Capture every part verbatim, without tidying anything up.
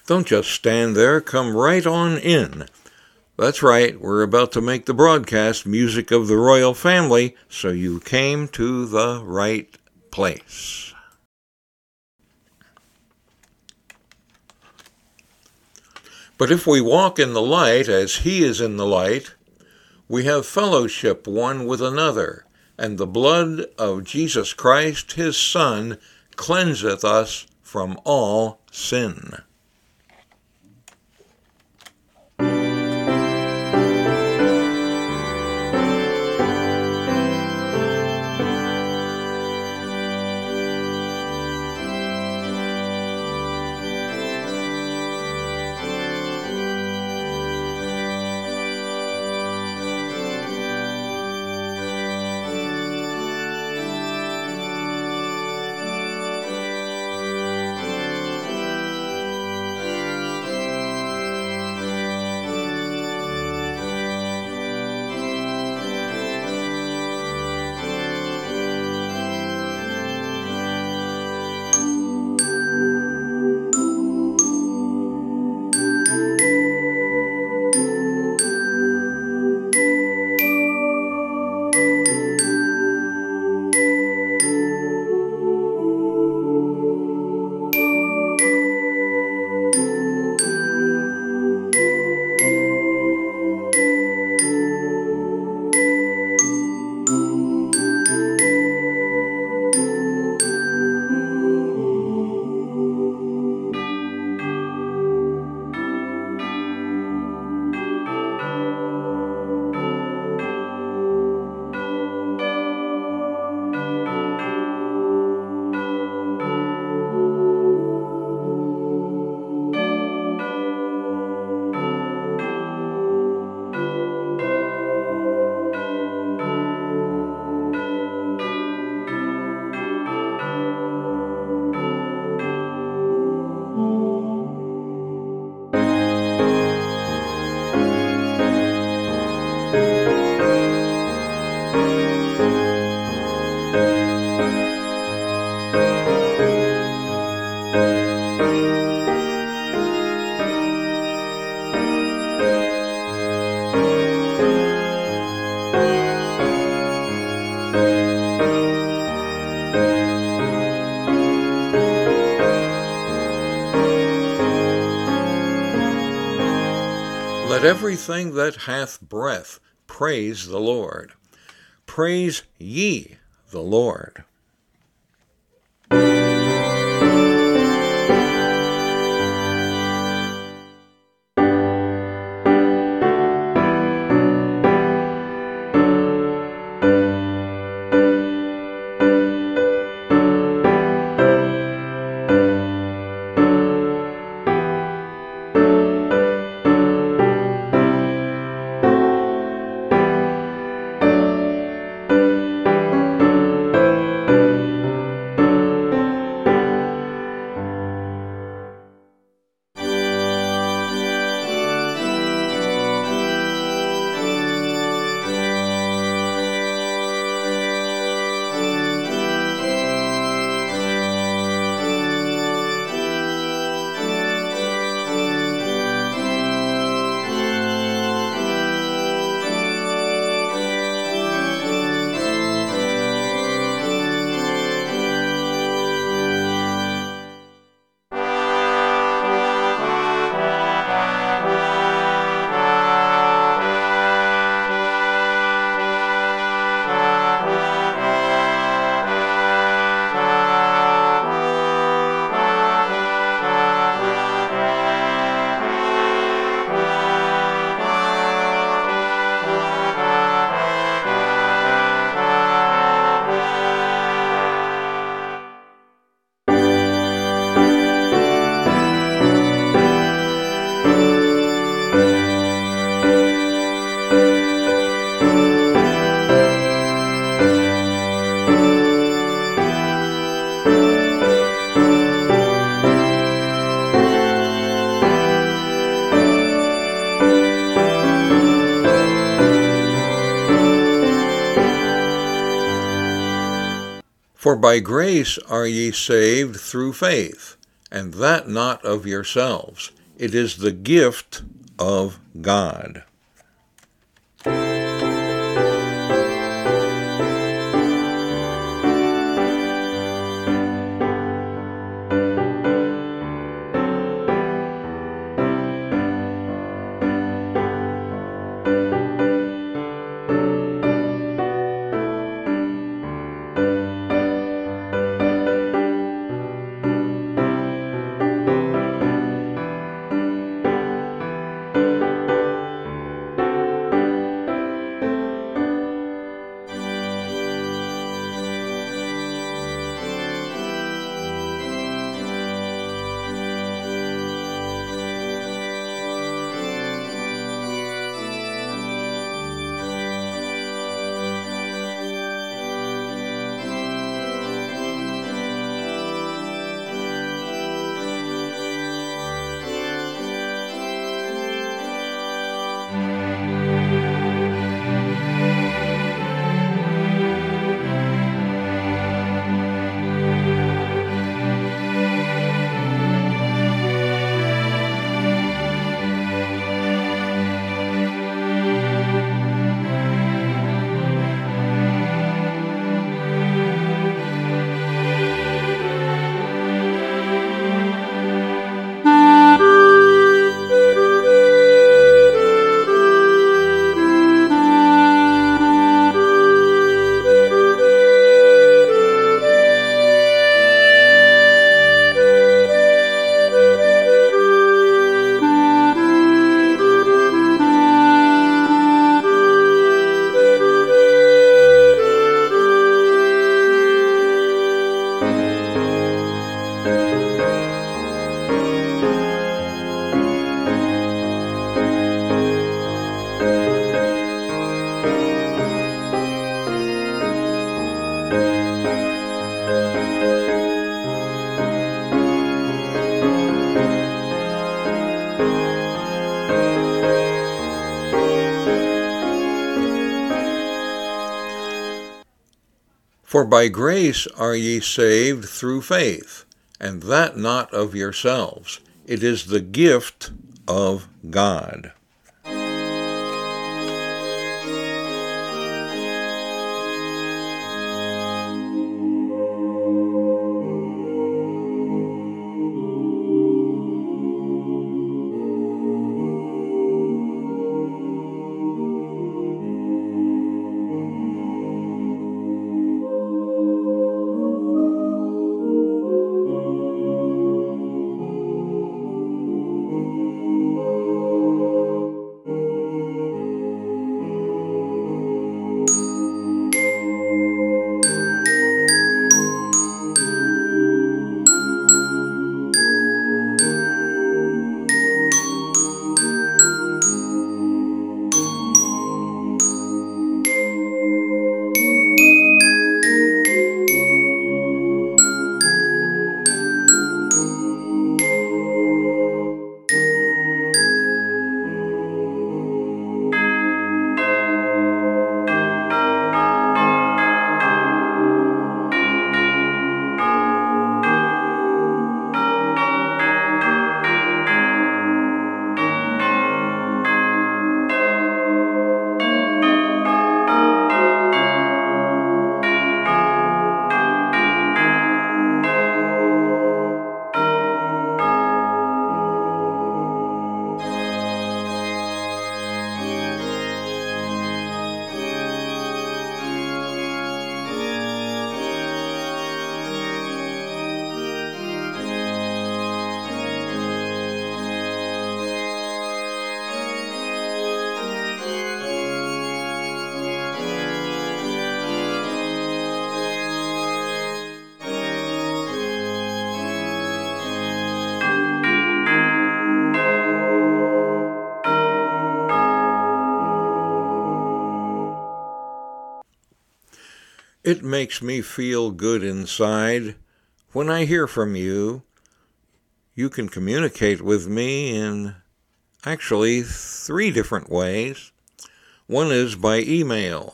Don't just stand there, come right on in. That's right, we're about to make the broadcast Music of the Royal Family, so you came to the right place. But if we walk in the light as he is in the light, we have fellowship one with another, and the blood of Jesus Christ, his Son, cleanseth us from all sin. Let everything that hath breath praise the Lord. Praise ye the Lord. For by grace are ye saved through faith, and that not of yourselves. It is the gift of God. For by grace are ye saved through faith, and that not of yourselves. It is the gift of God. It makes me feel good inside when I hear from you. You can communicate with me in actually three different ways. One is by email.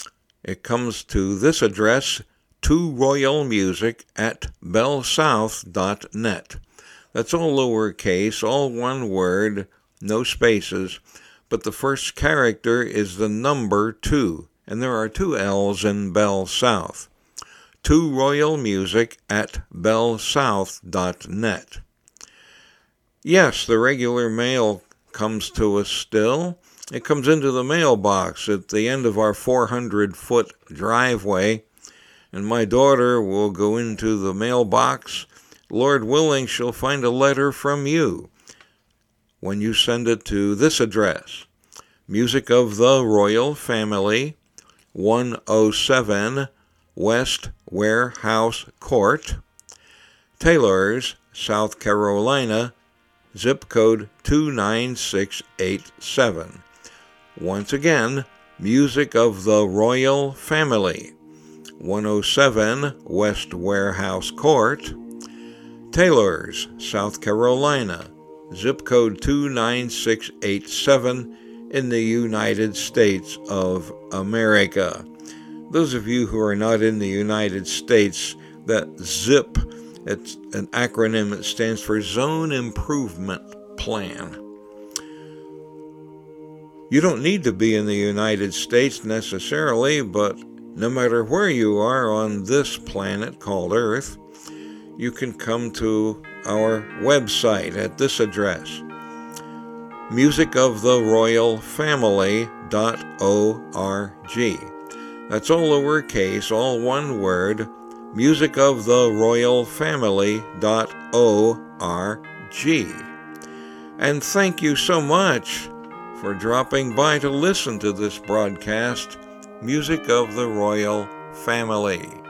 It comes to this address, two royal music at bellsouth dot net. That's all lowercase, all one word, no spaces, but the first character is the number two, and there are two L's in Bell South. To Royal Music at bell south dot net. Yes, the regular mail comes to us still. It comes into the mailbox at the end of our four hundred foot driveway, and my daughter will go into the mailbox. Lord willing, she'll find a letter from you when you send it to this address: Music of the Royal Family, one oh seven West Warehouse Court, Taylors, South Carolina, zip code two nine six eight seven. Once again, Music of the Royal Family, one oh seven West Warehouse Court, Taylors, South Carolina, zip code two nine six eight seven in the United States of America. Those of you who are not in the United States, that ZIP, it's an acronym that stands for Zone Improvement Plan. You don't need to be in the United States necessarily, but no matter where you are on this planet called Earth, you can come to our website at this address: music of the royal family dot org. That's all lowercase, all one word, music of the royal family dot org. And thank you so much for dropping by to listen to this broadcast, Music of the Royal Family.